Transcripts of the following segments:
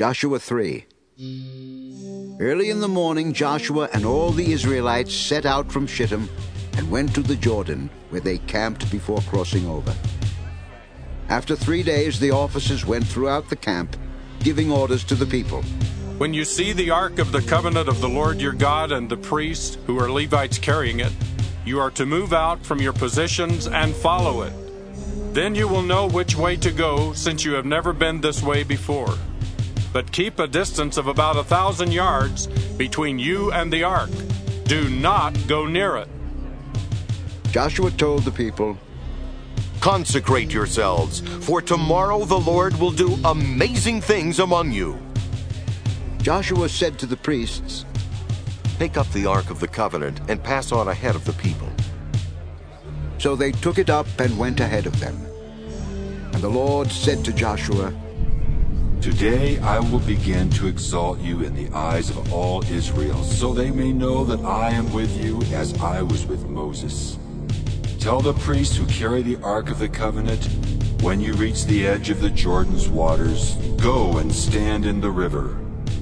Joshua 3. Early in the morning Joshua and all the Israelites set out from Shittim and went to the Jordan, where they camped before crossing over. After 3 days the officers went throughout the camp, giving orders to the people. When you see the ark of the covenant of the Lord your God and the priests, who are Levites, carrying it, you are to move out from your positions and follow it. Then you will know which way to go, since you have never been this way before. But keep a distance of about 1,000 yards between you and the ark. Do not go near it. Joshua told the people, "Consecrate yourselves, for tomorrow the Lord will do amazing things among you." Joshua said to the priests, "Take up the Ark of the Covenant and pass on ahead of the people." So they took it up and went ahead of them. And the Lord said to Joshua, "Today I will begin to exalt you in the eyes of all Israel, so they may know that I am with you as I was with Moses. Tell the priests who carry the Ark of the Covenant, when you reach the edge of the Jordan's waters, go and stand in the river."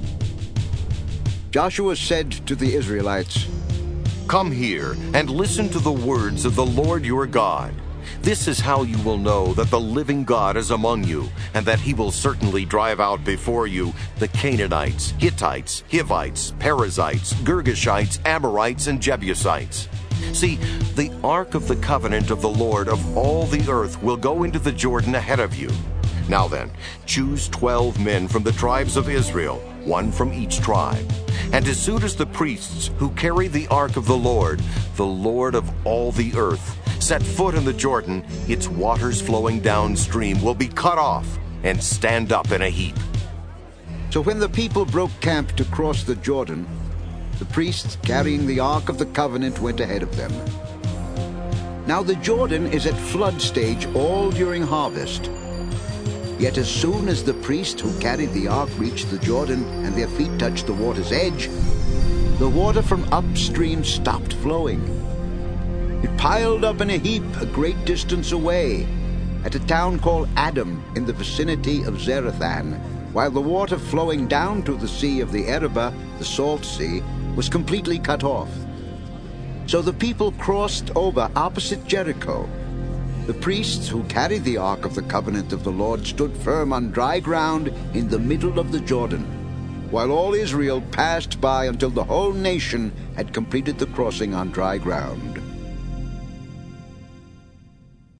Joshua said to the Israelites, "Come here and listen to the words of the Lord your God. This is how you will know that the living God is among you, and that he will certainly drive out before you the Canaanites, Hittites, Hivites, Perizzites, Girgashites, Amorites, and Jebusites. See, the Ark of the Covenant of the Lord of all the earth will go into the Jordan ahead of you. Now then, choose 12 men from the tribes of Israel, one from each tribe. And as soon as the priests who carry the Ark of the Lord of all the earth, set foot in the Jordan, its waters flowing downstream will be cut off and stand up in a heap." So when the people broke camp to cross the Jordan, the priests carrying the Ark of the Covenant went ahead of them. Now the Jordan is at flood stage all during harvest. Yet as soon as the priests who carried the ark reached the Jordan and their feet touched the water's edge, the water from upstream stopped flowing. It piled up in a heap a great distance away, at a town called Adam in the vicinity of Zarethan, while the water flowing down to the Sea of the Arabah, the Salt Sea, was completely cut off. So the people crossed over opposite Jericho. The priests who carried the Ark of the Covenant of the Lord stood firm on dry ground in the middle of the Jordan, while all Israel passed by until the whole nation had completed the crossing on dry ground.